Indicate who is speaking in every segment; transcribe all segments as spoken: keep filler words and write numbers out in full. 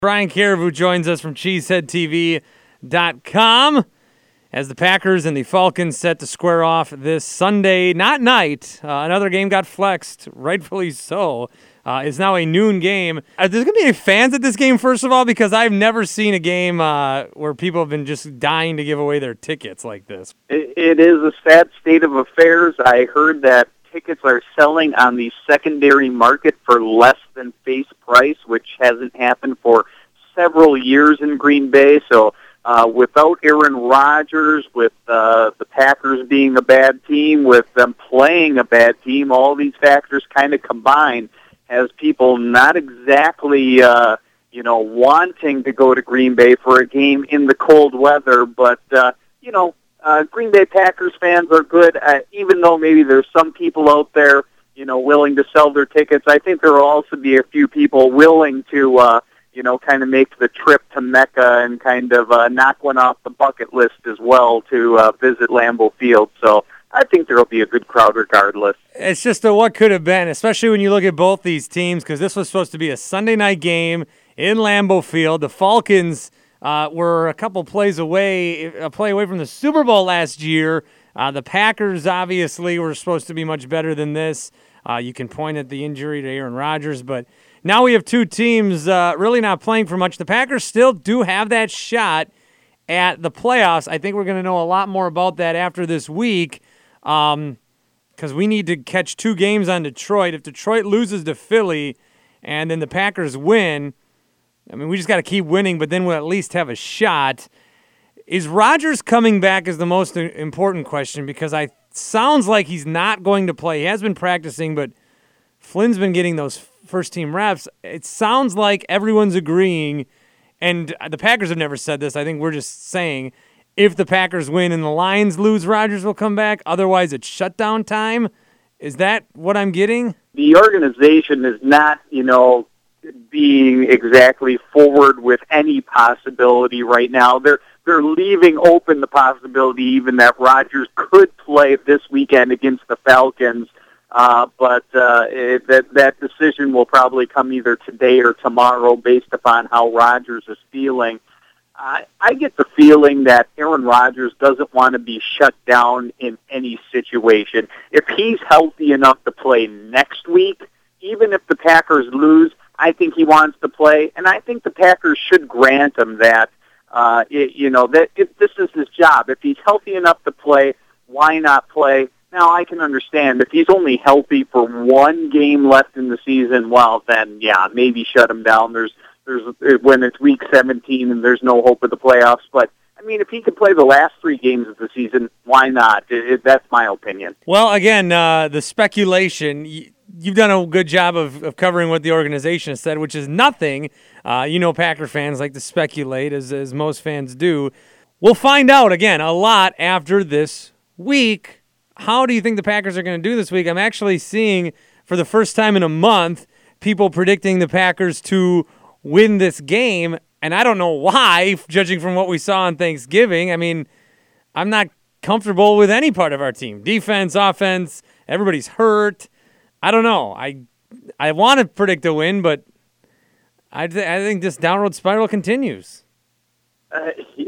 Speaker 1: Brian Caribou joins us from cheesehead T V dot com as the Packers and the Falcons set to square off this Sunday, not night. Uh, another game got flexed, rightfully so. Uh, it's now a noon game. Are there going to be any fans at this game, first of all? Because I've never seen a game uh, where people have been just dying to give away their tickets like this.
Speaker 2: It, it is a sad state of affairs. I heard that tickets are selling on the secondary market for less than face price, which hasn't happened for several years in Green Bay. So uh, without Aaron Rodgers, with uh, the Packers being a bad team, with them playing a bad team, all these factors kind of combined has people not exactly, uh, you know, wanting to go to Green Bay for a game in the cold weather. But, uh, you know, Uh, Green Bay Packers fans are good, uh, even though maybe there's some people out there, you know, willing to sell their tickets. I think there will also be a few people willing to, uh, you know, kind of make the trip to Mecca and kind of uh, knock one off the bucket list as well to uh, visit Lambeau Field. So I think there will be a good crowd regardless.
Speaker 1: It's just a what could have been, especially when you look at both these teams, because this was supposed to be a Sunday night game in Lambeau Field. The Falcons Uh, we're a couple plays away, a play away from the Super Bowl last year. Uh, the Packers obviously were supposed to be much better than this. Uh, you can point at the injury to Aaron Rodgers, but now we have two teams uh, really not playing for much. The Packers still do have that shot at the playoffs. I think we're going to know a lot more about that after this week um, because we need to catch two games on Detroit. If Detroit loses to Philly and then the Packers win, I mean, we just got to keep winning, but then we'll at least have a shot. Is Rodgers coming back is the most important question because I sounds like he's not going to play. He has been practicing, but Flynn's been getting those first-team reps. It sounds like everyone's agreeing, and the Packers have never said this. I think we're just saying if the Packers win and the Lions lose, Rodgers will come back. Otherwise, it's shutdown time. Is that what I'm getting?
Speaker 2: The organization is not, you know, being exactly forward with any possibility right now. They're they're leaving open the possibility even that Rodgers could play this weekend against the Falcons, uh, but uh, it, that that decision will probably come either today or tomorrow based upon how Rodgers is feeling. I, I get the feeling that Aaron Rodgers doesn't want to be shut down in any situation. If he's healthy enough to play next week, even if the Packers lose, I think he wants to play, and I think the Packers should grant him that. Uh, it, you know, that if this is his job. If he's healthy enough to play, why not play? Now, I can understand if he's only healthy for one game left in the season. Well, then, yeah, maybe shut him down. There's, there's when it's week seventeen and there's no hope of the playoffs. But I mean, if he could play the last three games of the season, why not? It, it, that's my opinion.
Speaker 1: Well, again, uh, the speculation. Y- You've done a good job of, of covering what the organization has said, which is nothing. Uh, you know Packer fans like to speculate, as, as most fans do. We'll find out, again, a lot after this week. How do you think the Packers are going to do this week? I'm actually seeing, for the first time in a month, people predicting the Packers to win this game, and I don't know why, judging from what we saw on Thanksgiving. I mean, I'm not comfortable with any part of our team. Defense, offense, everybody's hurt. I don't know. I I want to predict a win, but I, th- I think this downward spiral continues.
Speaker 2: Uh,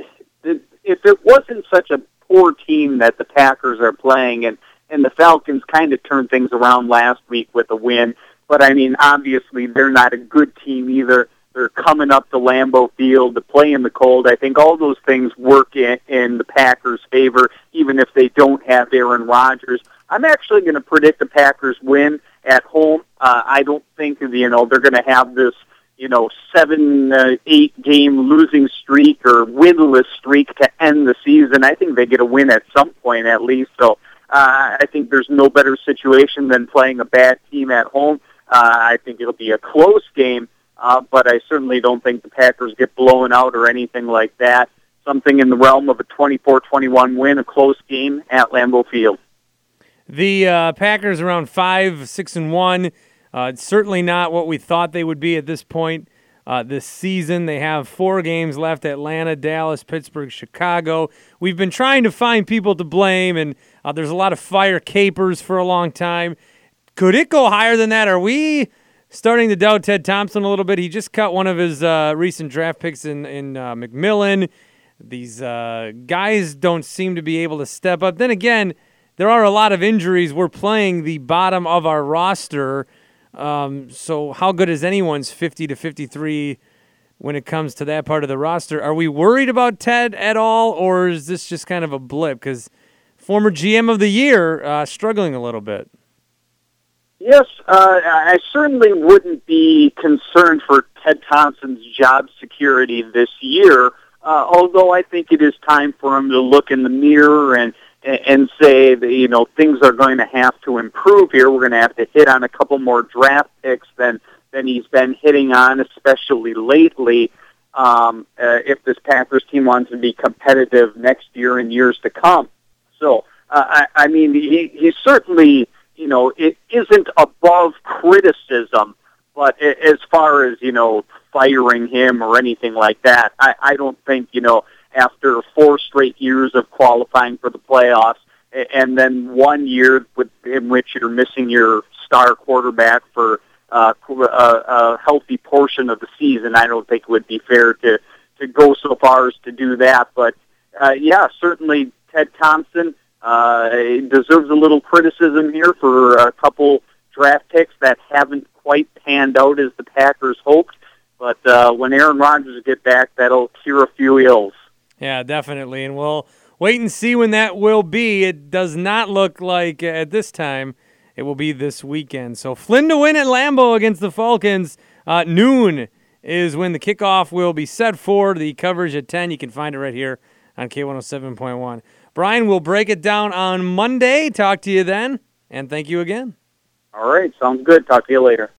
Speaker 2: if it wasn't such a poor team that the Packers are playing, and, and the Falcons kind of turned things around last week with a win, but I mean, obviously they're not a good team either. They're coming up to Lambeau Field to play in the cold. I think all those things work in, in the Packers' favor, even if they don't have Aaron Rodgers. I'm actually going to predict the Packers win at home. Uh, I don't think, you know, they're going to have this, you know, seven, uh, eight game losing streak or winless streak to end the season. I think they get a win at some point at least. So uh, I think there's no better situation than playing a bad team at home. Uh, I think it'll be a close game, uh, but I certainly don't think the Packers get blown out or anything like that. Something in the realm of a twenty-four twenty-one win, a close game at Lambeau Field.
Speaker 1: The uh, Packers around five, six, and one. Uh, certainly not what we thought they would be at this point uh, this season. They have four games left: Atlanta, Dallas, Pittsburgh, Chicago. We've been trying to find people to blame, and uh, there's a lot of fire capers for a long time. Could it go higher than that? Are we starting to doubt Ted Thompson a little bit. He just cut one of his uh, recent draft picks in, in uh, McMillan. These uh, guys don't seem to be able to step up. Then again, there are a lot of injuries. We're playing the bottom of our roster. Um, so how good is anyone's fifty to fifty-three when it comes to that part of the roster? Are we worried about Ted at all, or is this just kind of a blip? Because former G M of the year uh, struggling a little bit.
Speaker 2: Yes, uh, I certainly wouldn't be concerned for Ted Thompson's job security this year, uh, although I think it is time for him to look in the mirror and and say that, you know, things are going to have to improve here. We're going to have to hit on a couple more draft picks than, than he's been hitting on, especially lately, um, uh, if this Packers team wants to be competitive next year and years to come. So, uh, I, I mean, he, he certainly, you know, it isn't above criticism, but as far as, you know, firing him or anything like that, I, I don't think, you know, after four straight years of qualifying for the playoffs, and then one year with, in which you're missing your star quarterback for uh, a, a healthy portion of the season, I don't think it would be fair to, to go so far as to do that. But, uh, yeah, certainly Ted Thompson uh, deserves a little criticism here for a couple draft picks that haven't quite panned out as the Packers hoped. But uh, when Aaron Rodgers gets back, that'll cure a few ills.
Speaker 1: Yeah, definitely, and we'll wait and see when that will be. It does not look like at this time it will be this weekend. So Flynn to win at Lambeau against the Falcons. Uh, noon is when the kickoff will be set for. The coverage at ten. You can find it right here on K one oh seven point one. Brian, we'll break it down on Monday. Talk to you then, and thank you again.
Speaker 2: All right, sounds good. Talk to you later.